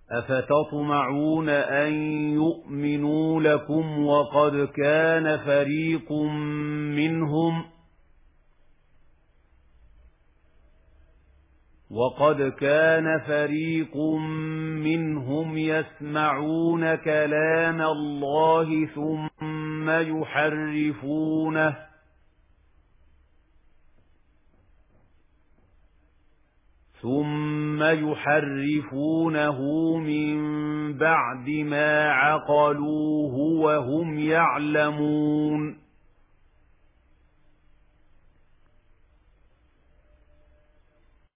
أفتطمعون أن يؤمنوا لكم وقد كان فريق منهم يسمعون كلام الله ثم يحرفونه من بعد ما عقلوه وهم يعلمون